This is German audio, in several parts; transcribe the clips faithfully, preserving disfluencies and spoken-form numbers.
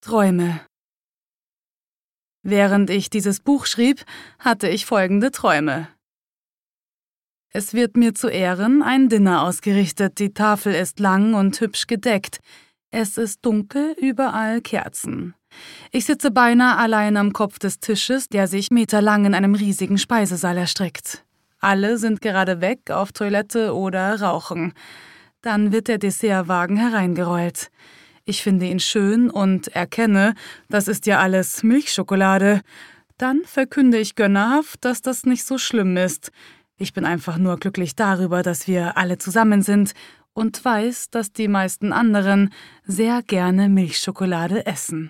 Träume. Während ich dieses Buch schrieb, hatte ich folgende Träume. Es wird mir zu Ehren ein Dinner ausgerichtet, die Tafel ist lang und hübsch gedeckt. Es ist dunkel, überall Kerzen. Ich sitze beinahe allein am Kopf des Tisches, der sich meterlang in einem riesigen Speisesaal erstreckt. Alle sind gerade weg, auf Toilette oder rauchen. Dann wird der Dessertwagen hereingerollt. Ich finde ihn schön und erkenne, das ist ja alles Milchschokolade. Dann verkünde ich gönnerhaft, dass das nicht so schlimm ist. Ich bin einfach nur glücklich darüber, dass wir alle zusammen sind und weiß, dass die meisten anderen sehr gerne Milchschokolade essen.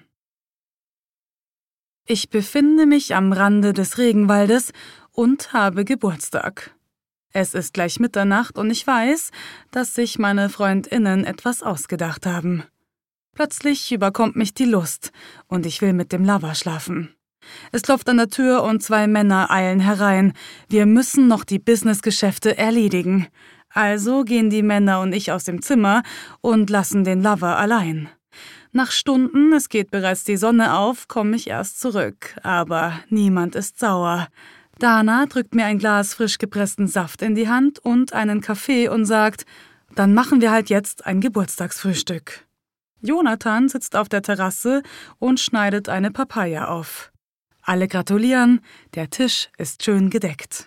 Ich befinde mich am Rande des Regenwaldes und habe Geburtstag. Es ist gleich Mitternacht und ich weiß, dass sich meine FreundInnen etwas ausgedacht haben. Plötzlich überkommt mich die Lust und ich will mit dem Lover schlafen. Es klopft an der Tür und zwei Männer eilen herein. Wir müssen noch die Businessgeschäfte erledigen. Also gehen die Männer und ich aus dem Zimmer und lassen den Lover allein. Nach Stunden, es geht bereits die Sonne auf, komme ich erst zurück. Aber niemand ist sauer. Dana drückt mir ein Glas frisch gepressten Saft in die Hand und einen Kaffee und sagt, dann machen wir halt jetzt ein Geburtstagsfrühstück. Jonathan sitzt auf der Terrasse und schneidet eine Papaya auf. Alle gratulieren, der Tisch ist schön gedeckt.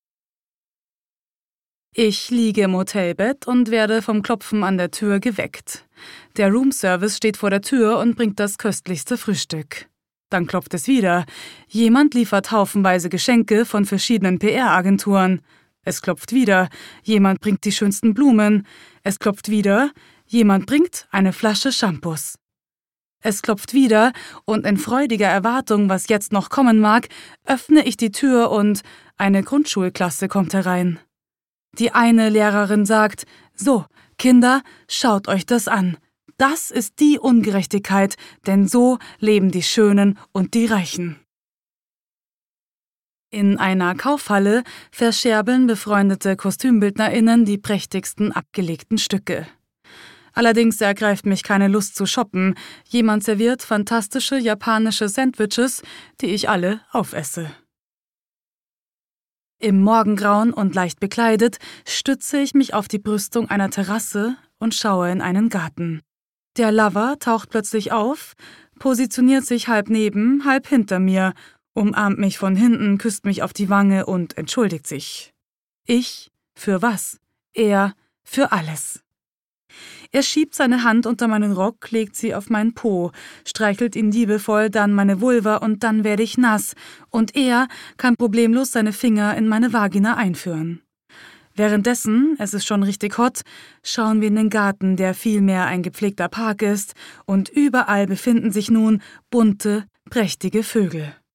Ich liege im Hotelbett und werde vom Klopfen an der Tür geweckt. Der Roomservice steht vor der Tür und bringt das köstlichste Frühstück. Dann klopft es wieder. Jemand liefert haufenweise Geschenke von verschiedenen P R-Agenturen. Es klopft wieder. Jemand bringt die schönsten Blumen. Es klopft wieder. Jemand bringt eine Flasche Shampoos. Es klopft wieder und in freudiger Erwartung, was jetzt noch kommen mag, öffne ich die Tür und eine Grundschulklasse kommt herein. Die eine Lehrerin sagt, so, Kinder, schaut euch das an. Das ist die Ungerechtigkeit, denn so leben die Schönen und die Reichen. In einer Kaufhalle verscherbeln befreundete KostümbildnerInnen die prächtigsten abgelegten Stücke. Allerdings ergreift mich keine Lust zu shoppen. Jemand serviert fantastische japanische Sandwiches, die ich alle aufesse. Im Morgengrauen und leicht bekleidet stütze ich mich auf die Brüstung einer Terrasse und schaue in einen Garten. Der Lover taucht plötzlich auf, positioniert sich halb neben, halb hinter mir, umarmt mich von hinten, küsst mich auf die Wange und entschuldigt sich. Ich für was? Er für alles. Er schiebt seine Hand unter meinen Rock, legt sie auf meinen Po, streichelt ihn liebevoll, dann meine Vulva und dann werde ich nass und er kann problemlos seine Finger in meine Vagina einführen. Währenddessen, es ist schon richtig hot, schauen wir in den Garten, der vielmehr ein gepflegter Park ist und überall befinden sich nun bunte, prächtige Vögel.